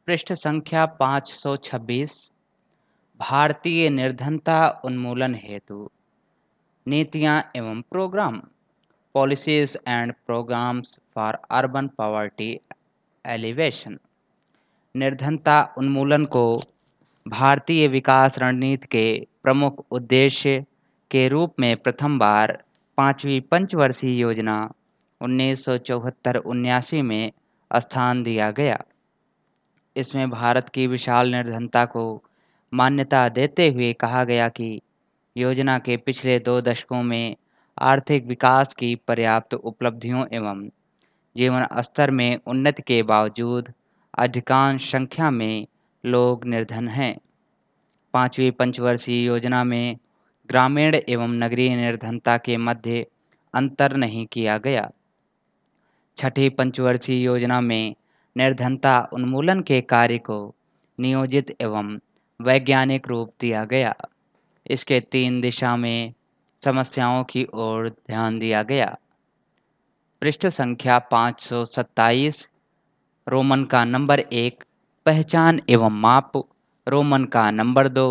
पृष्ठ संख्या 526। भारतीय निर्धनता उन्मूलन हेतु नीतियां एवं programme. Policies and programmes for urban poverty alleviation. निर्धनता उन्मूलन को भारतीय विकास रणनीति के प्रमुख उद्देश्य के रूप में प्रथम बार पांचवी पंचवर्षीय योजना 1974-79 में स्थान दिया गया। इसमें भारत की विशाल निर्धनता को मान्यता देते हुए कहा गया कि योजना के पिछले 2 दशकों में आर्थिक विकास की पर्याप्त उपलब्धियों एवं जीवन स्तर में उन्नति के बावजूद अधिकांश संख्या में लोग निर्धन हैं। पांचवी पंचवर्षीय योजना में ग्रामीण एवं नगरीय निर्धनता के मध्य अंतर नहीं किया गया। छठी पंचवर्षीय योजना में निर्धनता उन्मूलन के कार्य को नियोजित एवं वैज्ञानिक रूप दिया गया। इसके 3 दिशा में समस्याओं की ओर ध्यान दिया गया। पृष्ठ संख्या 527। रोमन का नंबर 1 पहचान एवं माप। रोमन का नंबर 2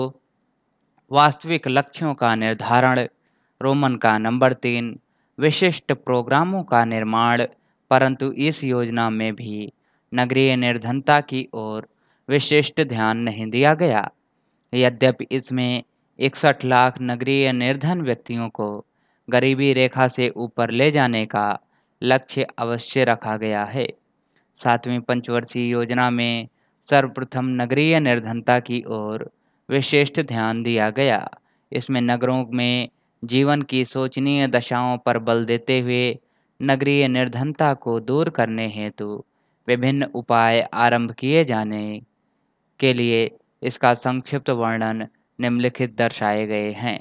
वास्तविक लक्ष्यों का निर्धारण। रोमन का नंबर 3 विशिष्ट प्रोग्रामों का निर्माण। परंतु इस योजना में भी नगरीय निर्धनता की ओर विशिष्ट ध्यान नहीं दिया गया। यद्यपि इसमें 61 लाख नगरीय निर्धन व्यक्तियों को गरीबी रेखा से ऊपर ले जाने का लक्ष्य अवश्य रखा गया है। सातवीं पंचवर्षीय योजना में सर्वप्रथम नगरीय निर्धनता की ओर विशिष्ट ध्यान दिया गया। इसमें नगरों में जीवन की शोचनीय दशाओं पर बल देते हुए नगरीय निर्धनता को दूर करने हेतु विभिन्न उपाय आरंभ किए जाने के लिए इसका संक्षिप्त वर्णन निम्नलिखित दर्शाए गए हैं।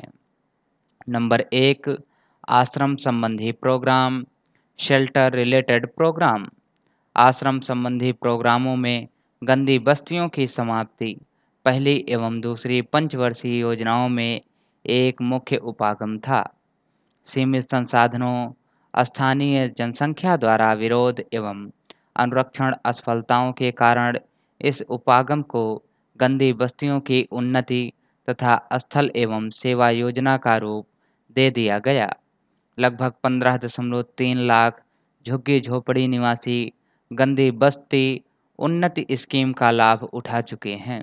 नंबर 1 आश्रम संबंधी प्रोग्राम। Shelter related programme. आश्रम संबंधी प्रोग्रामों में गंदी बस्तियों की समाप्ति पहली एवं दूसरी पंचवर्षीय योजनाओं में एक मुख्य उपागम था। सीमित संसाधनों, स्थानीय जनसंख्या द्वारा विरोध एवं अनुरक्षण असफलताओं के कारण इस उपागम को गंदी बस्तियों की उन्नति तथा स्थल एवं सेवा योजना का रूप दे दिया गया। लगभग 15.3 लाख झुग्गी झोपड़ी निवासी गंदी बस्ती उन्नति स्कीम का लाभ उठा चुके हैं।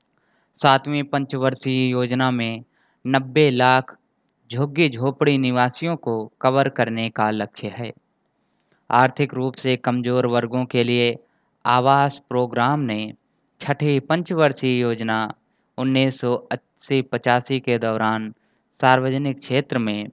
सातवीं पंचवर्षीय योजना में 90 लाख झुग्गी झोपड़ी निवासियों को कवर करने का लक्ष्य है। आर्थिक रूप से कमजोर वर्गों के लिए आवास प्रोग्राम ने छठी पंचवर्षीय योजना 1980-85 के दौरान सार्वजनिक क्षेत्र में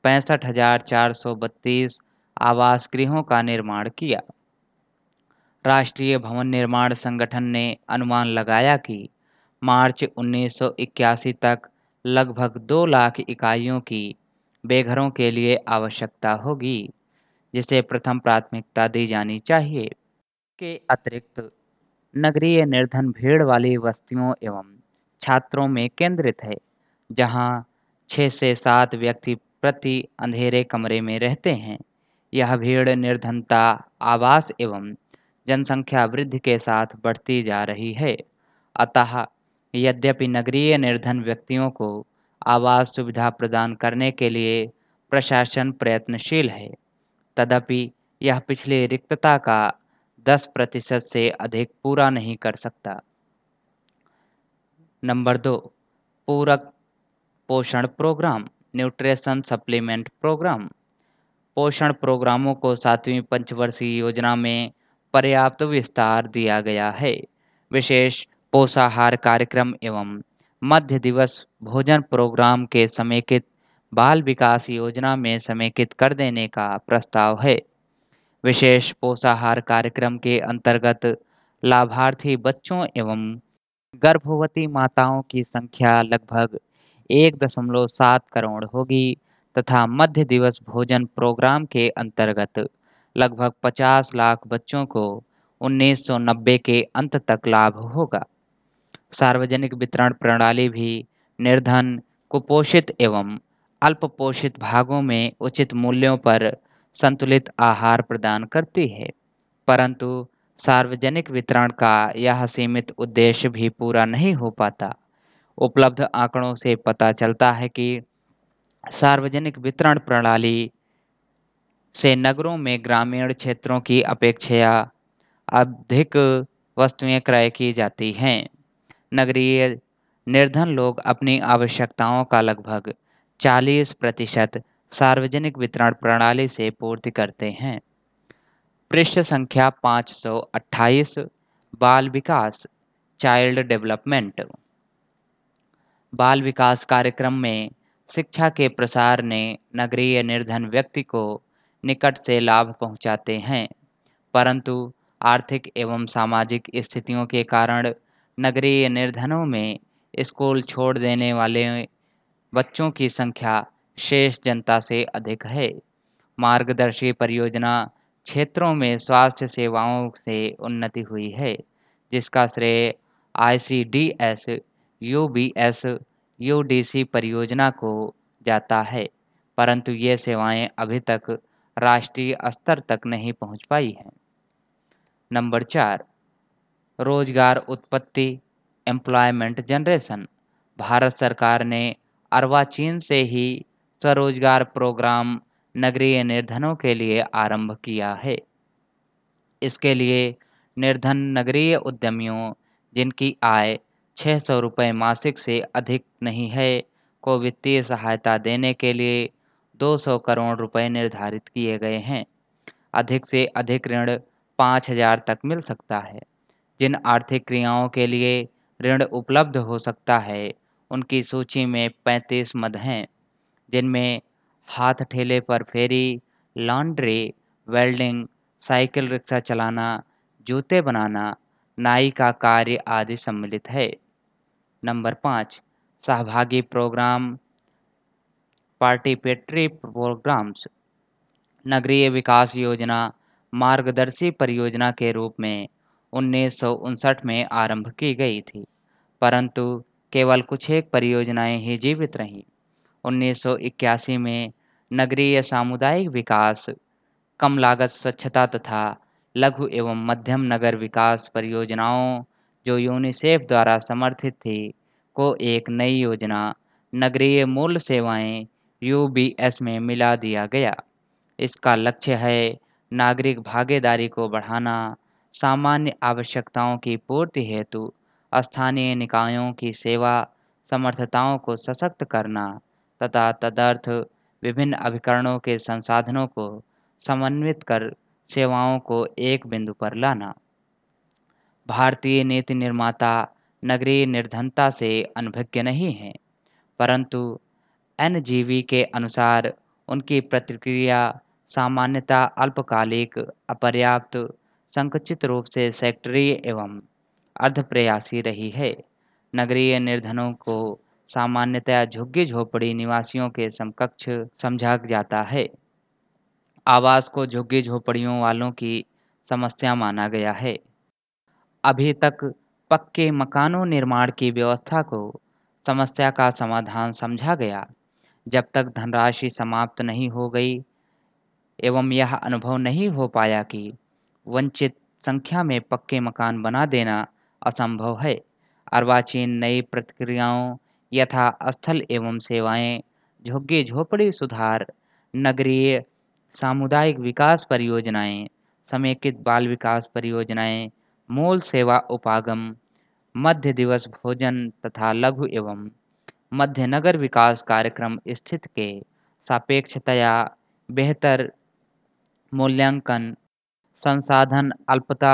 65,432 आवास गृहों का निर्माण किया। राष्ट्रीय भवन निर्माण संगठन ने अनुमान लगाया कि मार्च 1981 तक लगभग 2 लाख इकाइयों की बेघरों के लिए आवश्यकता होगी, जिसे प्रथम प्राथमिकता दी जानी चाहिए। के अतिरिक्त नगरीय निर्धन भीड़ वाली बस्तियों एवं छात्रों में केंद्रित है, जहां 6 से 7 व्यक्ति प्रति अंधेरे कमरे में रहते हैं। यह भीड़ निर्धनता, आवास एवं जनसंख्या वृद्धि के साथ बढ़ती जा रही है। अतः यद्यपि नगरीय निर्धन व्यक्तियों को आवास सुविधा प्रदान करने के लिए प्रशासन प्रयत्नशील है, तथापि यह पिछली रिक्तता का 10% से अधिक पूरा नहीं कर सकता। नंबर 2 पूरक पोषण प्रोग्राम। Nutrition supplement programme. पोषण प्रोग्रामों को सातवीं पंचवर्षीय योजना में पर्याप्त विस्तार दिया गया है। विशेष पोषाहार कार्यक्रम एवं मध्य दिवस भोजन प्रोग्राम के समेकित बाल विकास योजना में समेकित कर देने का प्रस्ताव है। विशेष पोषाहार कार्यक्रम के अंतर्गत लाभार्थी बच्चों एवं गर्भवती माताओं की संख्या लगभग 1.7 करोड़ होगी तथा मध्य दिवस भोजन प्रोग्राम के अंतर्गत लगभग 50 लाख बच्चों को 1990 के अंत तक लाभ होगा। सार्वजनिक वितरण प्रणाली भी निर्धन, कुपोषित एवं अल्पपोषित भागों में उचित मूल्यों पर संतुलित आहार प्रदान करती है, परंतु सार्वजनिक वितरण का यह सीमित उद्देश्य भी पूरा नहीं हो पाता। उपलब्ध आंकड़ों से पता चलता है कि सार्वजनिक वितरण प्रणाली से नगरों में ग्रामीण क्षेत्रों की अपेक्षा अधिक वस्तुएं क्रय की जाती हैं। नगरीय निर्धन लोग अपनी आवश्यकताओं का लगभग 40% सार्वजनिक वितरण प्रणाली से पूर्ति करते हैं। पृष्ठ संख्या 528 बाल विकास चाइल्ड डेवलपमेंट। बाल विकास कार्यक्रम में शिक्षा के प्रसार ने नगरीय निर्धन व्यक्ति को निकट से लाभ पहुंचाते हैं, परंतु आर्थिक एवं सामाजिक स्थितियों के कारण नगरीय निर्धनों में स्कूल छोड़ देने वाले बच्चों की संख्या शेष जनता से अधिक है। मार्गदर्शी परियोजना क्षेत्रों में स्वास्थ्य सेवाओं से उन्नति हुई है, जिसका श्रेय आईसीडीएस, यूबीएस, यूडीसी परियोजना को जाता है, परंतु ये सेवाएं अभी तक राष्ट्रीय स्तर तक नहीं पहुंच पाई हैं। नंबर 4, रोजगार उत्पत्ति एम्प्लॉयमेंट जनरेशन। भारत सरकार ने अर्वाचीन से ही स्वरोजगार प्रोग्राम नगरीय निर्धनों के लिए आरंभ किया है। इसके लिए निर्धन नगरीय उद्यमियों जिनकी आय 600 रुपये मासिक से अधिक नहीं है को वित्तीय सहायता देने के लिए 200 करोड़ रुपए निर्धारित किए गए हैं। अधिक से अधिक ऋण 5,000 तक मिल सकता है। जिन आर्थिक क्रियाओं के लिए ऋण उपलब्ध हो सकता है, उनकी सूची में 35 मद हैं, जिनमें हाथ ठेले पर फेरी, लॉन्ड्री, वेल्डिंग, साइकिल रिक्शा चलाना, जूते बनाना, नाई का कार्य आदि सम्मिलित है। नंबर 5, सहभागी प्रोग्राम पार्टिसिपेटरी प्रोग्राम्स। नगरीय विकास योजना मार्गदर्शी परियोजना के रूप में 1959 में आरंभ की गई थी, परंतु केवल कुछ एक परियोजनाएं ही जीवित रहीं। 1981 में नगरीय सामुदायिक विकास, कम लागत स्वच्छता तथा लघु एवं मध्यम नगर विकास परियोजनाओं जो यूनिसेफ द्वारा समर्थित थी को एक नई योजना नगरीय मूल सेवाएं यूबीएस में मिला दिया गया। इसका लक्ष्य है नागरिक भागीदारी को बढ़ाना, सामान्य आवश्यकताओं की पूर्ति हेतु स्थानीय निकायों की सेवा समर्थताओं को सशक्त करना तथा तदर्थ विभिन्न अभिकरणों के संसाधनों को समन्वित कर सेवाओं को एक बिंदु पर लाना। भारतीय नीति निर्माता नगरीय निर्धनता से अनभिज्ञ नहीं हैं, परंतु एनजीवी के अनुसार उनकी प्रतिक्रिया सामान्यतः अल्पकालिक, अपर्याप्त, संकुचित रूप से सेक्टरीय एवं अर्धप्रयासी रही है। नगरीय निर्धनों को सामान्यतः झुग्गी-झोपड़ी निवासियों के समकक्ष समझा जाता है। आवास को झुग्गी-झोपड़ियों वालों की समस्या माना गया है। अभी तक पक्के मकानों निर्माण की व्यवस्था को समस्या का समाधान समझा गया। जब तक धनराशि समाप्त नहीं हो गई एवं यह अनुभव नहीं हो पाया कि वंचित संख्या में पक्के मकान बना देना असंभव है, अर्वाचीन नई प्रक्रियाओं यथा स्थल एवं सेवाएं, झुग्गी-झोपड़ी सुधार, नगरीय सामुदायिक विकास परियोजनाएं, समेकित बाल विकास परियोजनाएं, मूल सेवा उपागम, मध्य दिवस भोजन तथा लघु एवं मध्य नगर विकास कार्यक्रम स्थिति के सापेक्षतया बेहतर मूल्यांकन, संसाधन अल्पता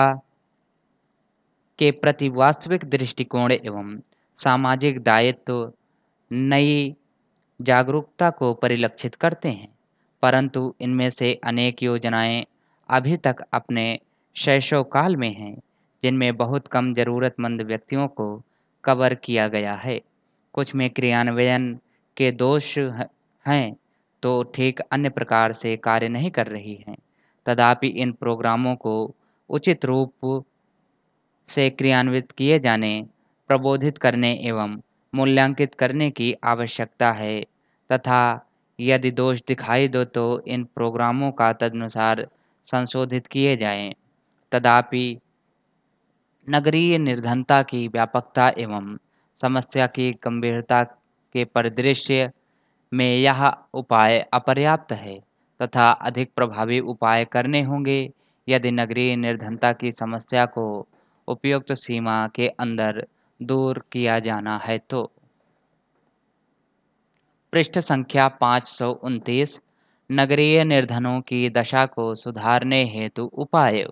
के प्रति वास्तविक दृष्टिकोण एवं सामाजिक दायित्व नई जागरूकता को परिलक्षित करते हैं, परंतु इनमें से अनेक योजनाएं अभी तक अपने शैशवकाल में हैं, जिनमें बहुत कम जरूरतमंद व्यक्तियों को कवर किया गया है। कुछ में क्रियान्वयन के दोष हैं, तो ठीक अन्य प्रकार से कार्य नहीं कर रही हैं। तथापि इन प्रोग्रामों को उचित रूप से क्रियान्वित किए जाने, प्रबोधित करने एवं मूल्यांकित करने की आवश्यकता है तथा यदि दोष दिखाई दो तो इन प्रोग्रामों का तदनुसार संशोधित किए जाएं। तथापि नगरीय निर्धनता की व्यापकता एवं समस्या की गंभीरता के परिदृश्य में यह उपाय अपर्याप्त है तथा अधिक प्रभावी उपाय करने होंगे यदि नगरीय निर्धनता की समस्या को उपयुक्त सीमा के अंदर दूर किया जाना है तो। पृष्ठ संख्या 529 नगरीय निर्धनों की दशा को सुधारने हेतु उपाय।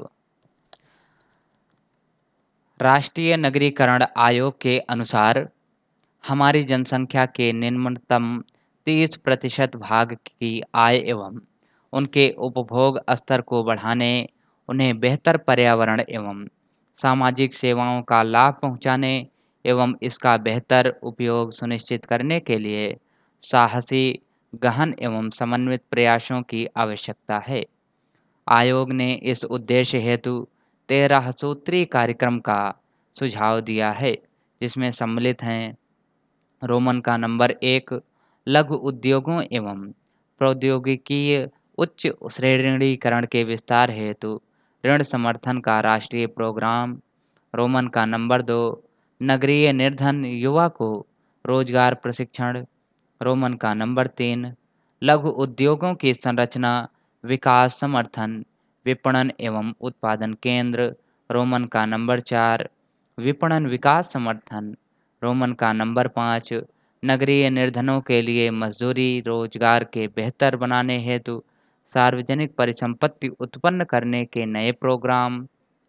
राष्ट्रीय नगरीकरण आयोग के अनुसार हमारी जनसंख्या के निम्नतम 30% भाग की आय एवं उनके उपभोग स्तर को बढ़ाने, उन्हें बेहतर पर्यावरण एवं सामाजिक सेवाओं का लाभ पहुंचाने एवं इसका बेहतर उपयोग सुनिश्चित करने के लिए साहसी, गहन एवं समन्वित प्रयासों की आवश्यकता है। आयोग ने इस उद्देश्य हेतु 13 सूत्री कार्यक्रम का सुझाव दिया है, जिसमें सम्मिलित हैं रोमन का नंबर 1 लघु उद्योगों एवं प्रौद्योगिकीय उच्च श्रेणीकरण के विस्तार हेतु ऋण समर्थन का राष्ट्रीय प्रोग्राम। रोमन का नंबर 2 नगरीय निर्धन युवा को रोजगार प्रशिक्षण। रोमन का नंबर 3 लघु उद्योगों की संरचना, विकास समर्थन, विपणन एवं उत्पादन केंद्र। रोमन का नंबर 4 विपणन विकास समर्थन। रोमन का नंबर 5 नगरीय निर्धनों के लिए मजदूरी रोजगार के बेहतर बनाने हेतु सार्वजनिक परिसंपत्ति उत्पन्न करने के नए प्रोग्राम।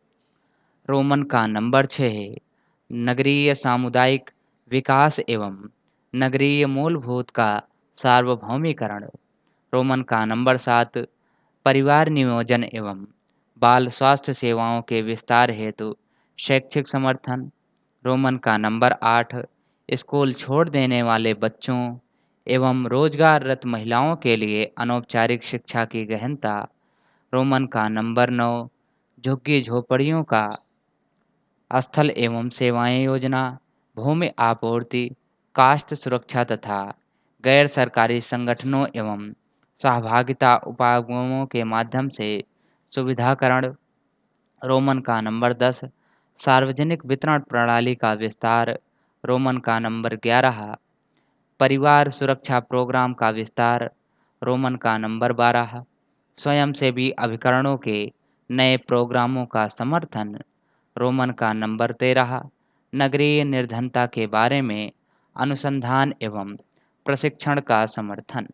रोमन का नंबर 6 नगरीय सामुदायिक विकास एवं नगरीय मूलभूत का सार्वभौमीकरण। रोमन का नंबर 7 परिवार नियोजन एवं बाल स्वास्थ्य सेवाओं के विस्तार हेतु शैक्षिक समर्थन। रोमन का नंबर 8 स्कूल छोड़ देने वाले बच्चों एवं रोजगाररत महिलाओं के लिए अनौपचारिक शिक्षा की गहनता। रोमन का नंबर 9 झुग्गी झोपड़ियों का स्थल एवं सेवाएं योजना, भूमि आपूर्ति, कास्ट सुरक्षा तथा गैर सरकारी संगठनों एवं सहभागिता उपागमों के माध्यम से सुविधाकरण। रोमन का नंबर 10 सार्वजनिक वितरण प्रणाली का विस्तार। रोमन का नंबर 11 परिवार सुरक्षा प्रोग्राम का विस्तार। रोमन का नंबर 12 स्वयंसेवी अभिकरणों के नए प्रोग्रामों का समर्थन। रोमन का नंबर 13 नगरीय निर्धनता के बारे में अनुसंधान एवं प्रशिक्षण का समर्थन।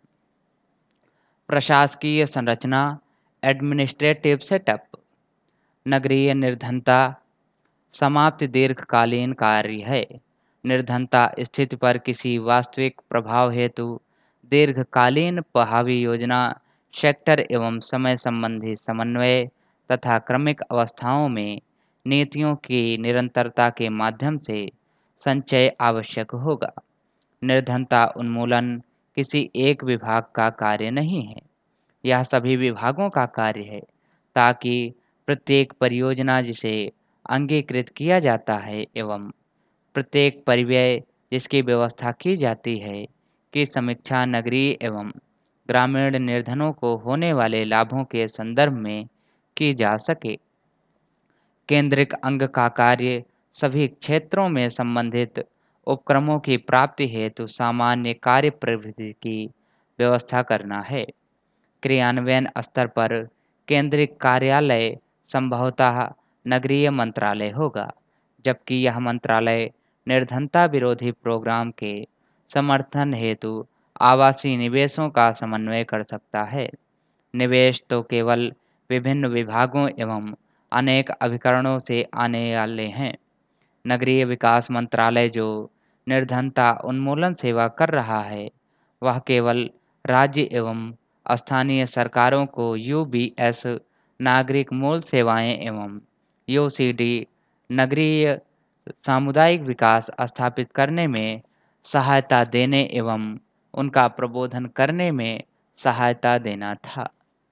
प्रशासकीय संरचना एडमिनिस्ट्रेटिव सेटअप। नगरीय निर्धनता समाप्ति दीर्घकालीन कार्य है। निर्धनता स्थिति पर किसी वास्तविक प्रभाव हेतु दीर्घकालीन प्रभावी योजना, सेक्टर एवं समय संबंधी समन्वय तथा क्रमिक अवस्थाओं में नीतियों की निरंतरता के माध्यम से संचय आवश्यक होगा। निर्धनता उन्मूलन किसी एक विभाग का कार्य नहीं है, यह सभी विभागों का कार्य है, ताकि प्रत्येक परियोजना जिसे अंगीकृत किया जाता है एवं प्रत्येक परिव्यय जिसकी व्यवस्था की जाती है की समीक्षा नगरीय एवं ग्रामीण निर्धनों को होने वाले लाभों के संदर्भ में की जा सके। केंद्रिक अंग का कार्य सभी क्षेत्रों में संबंधित उपक्रमों की प्राप्ति हेतु सामान्य कार्य प्रवृत्ति की व्यवस्था करना है। क्रियान्वयन स्तर पर केंद्रीय कार्यालय संभवतः नगरीय मंत्रालय होगा, जबकि यह मंत्रालय निर्धनता विरोधी प्रोग्राम के समर्थन हेतु आवासीय निवेशों का समन्वय कर सकता है। निवेश तो केवल विभिन्न विभागों एवं अनेक अभिकरणों से आने वाले हैं। नगरीय विकास मंत्रालय जो निर्धनता उन्मूलन सेवा कर रहा है, वह केवल राज्य एवं स्थानीय सरकारों को यूबीएस नागरिक मूल सेवाएं एवं यूसीडी नगरीय सामुदायिक विकास स्थापित करने में सहायता देने एवं उनका प्रबोधन करने में सहायता देना था।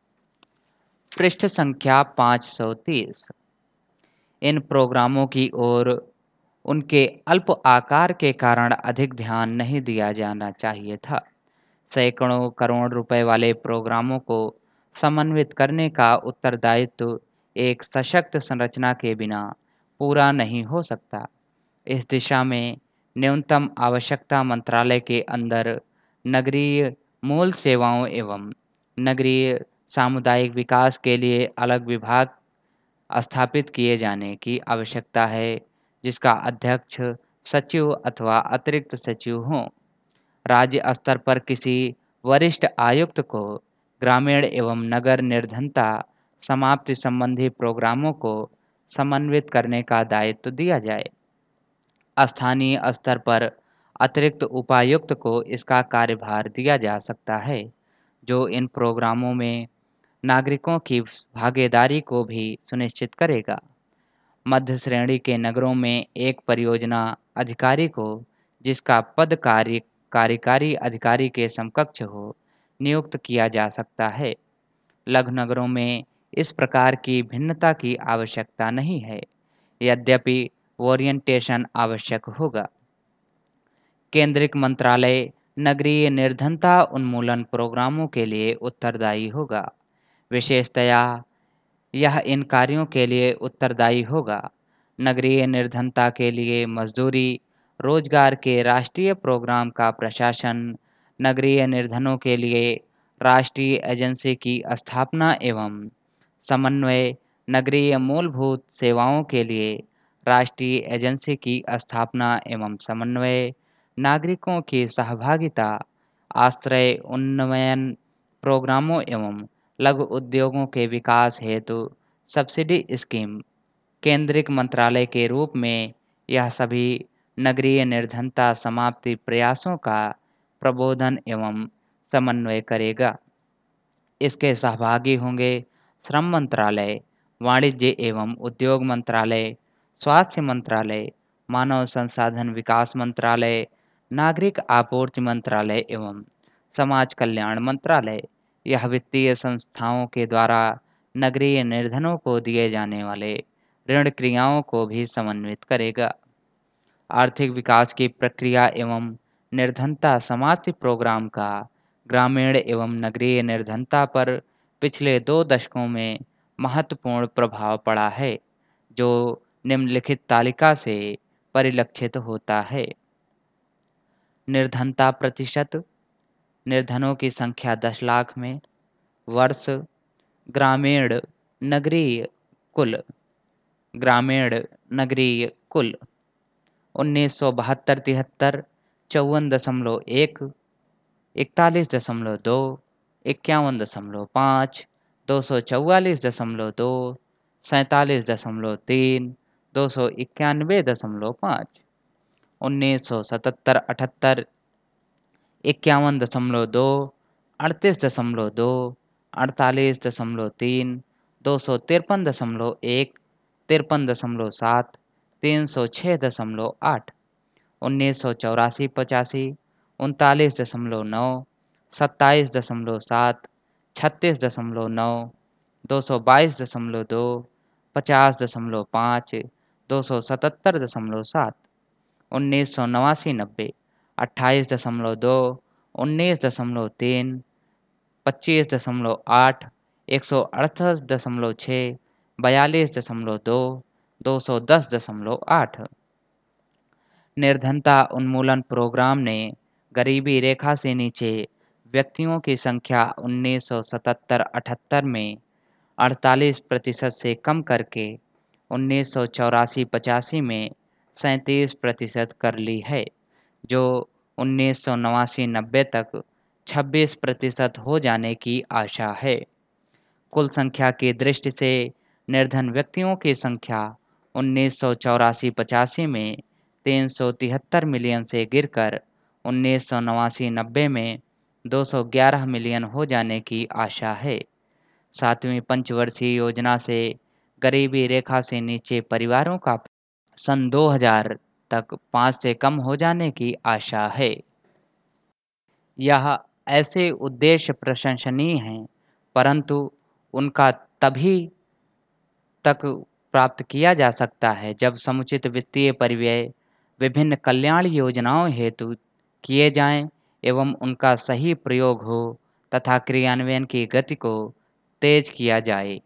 पृष्ठ संख्या 530 इन प्रोग्रामों की ओर उनके अल्प आकार के कारण अधिक ध्यान नहीं दिया जाना चाहिए था। सैकड़ों करोड़ रुपए वाले प्रोग्रामों को समन्वित करने का उत्तरदायित्व एक सशक्त संरचना के बिना पूरा नहीं हो सकता। इस दिशा में न्यूनतम आवश्यकता मंत्रालय के अंदर नगरीय मूल सेवाओं एवं नगरीय सामुदायिक विकास के लिए अलग विभाग स्थापित किए जाने की आवश्यकता है, जिसका अध्यक्ष सचिव अथवा अतिरिक्त सचिव हों। राज्य स्तर पर किसी वरिष्ठ आयुक्त को ग्रामीण एवं नगर निर्धनता समाप्ति संबंधी प्रोग्रामों को समन्वित करने का दायित्व दिया जाए। स्थानीय स्तर पर अतिरिक्त उपायुक्त को इसका कार्यभार दिया जा सकता है, जो इन प्रोग्रामों में नागरिकों की भागीदारी को भी सुनिश्चित करेगा। मध्य श्रेणी के नगरों में एक परियोजना अधिकारी को, जिसका पद कार्यकारी अधिकारी के समकक्ष हो, नियुक्त किया जा सकता है। लघु नगरों में इस प्रकार की भिन्नता की आवश्यकता नहीं है, यद्यपि ओरिएंटेशन आवश्यक होगा। केंद्रित मंत्रालय नगरीय निर्धनता उन्मूलन प्रोग्रामों के लिए उत्तरदायी होगा। विशेषतया यह इन कार्यों के लिए उत्तरदायी होगा। नगरीय निर्धनता के लिए मजदूरी रोजगार के राष्ट्रीय प्रोग्राम का प्रशासन, नगरीय निर्धनों के लिए राष्ट्रीय एजेंसी की स्थापना एवं समन्वय, नगरीय मूलभूत सेवाओं के लिए राष्ट्रीय एजेंसी की स्थापना एवं समन्वय, नागरिकों की सहभागिता, आश्रय उन्नयन प्रोग्रामों एवं लघु उद्योगों के विकास हेतु सब्सिडी स्कीम। केंद्रित मंत्रालय के रूप में यह सभी नगरीय निर्धनता समाप्ति प्रयासों का प्रबोधन एवं समन्वय करेगा। इसके सहभागी होंगे श्रम मंत्रालय, वाणिज्य एवं उद्योग मंत्रालय, स्वास्थ्य मंत्रालय, मानव संसाधन विकास मंत्रालय, नागरिक आपूर्ति मंत्रालय एवं समाज कल्याण मंत्रालय। यह वित्तीय संस्थाओं के द्वारा नगरीय निर्धनों को दिए जाने वाले ऋण क्रियाओं को भी समन्वित करेगा। आर्थिक विकास की प्रक्रिया एवं निर्धनता समाप्ति प्रोग्राम का ग्रामीण एवं नगरीय निर्धनता पर पिछले 2 दशकों में महत्वपूर्ण प्रभाव पड़ा है, जो निम्नलिखित तालिका से परिलक्षित होता है। निर्धनता प्रतिशत, निर्धनों की संख्या 10 लाख में, वर्ष, ग्रामीण नगरीय कुल, ग्रामीण नगरीय कुल 1972-73 54.1, 41.2, 51.5, 244.2, 47.3, 291.5, 1977-78 51.2, 38.2, 48.3, 253.1, 53.7, 306.8, 1984-85 39.9, 27.7, 36.9, 222.2, 50.5, 277.7, 1989-90 28.2, 19.3, 25.8, 168.6, 42.2, 210.8। निर्धनता उन्मूलन प्रोग्राम ने गरीबी रेखा से नीचे व्यक्तियों की संख्या 1977-78 में 48% से कम करके 1984-85 में 37% कर ली है, जो 1989-90 तक 26% हो जाने की आशा है। कुल संख्या की दृष्टि से निर्धन व्यक्तियों की संख्या 1984-85 में 373 मिलियन से गिरकर 1989-90 में 211 मिलियन हो जाने की आशा है। 7वीं पंचवर्षीय योजना से गरीबी रेखा से नीचे परिवारों का सन 2000 तक 5 से कम हो जाने की आशा है। यह ऐसे उद्देश्य प्रशंसनीय हैं, परंतु उनका तभी तक प्राप्त किया जा सकता है जब समुचित वित्तीय परिव्यय विभिन्न कल्याण योजनाओं हेतु किए जाएं एवं उनका सही प्रयोग हो तथा क्रियान्वयन की गति को तेज किया जाए।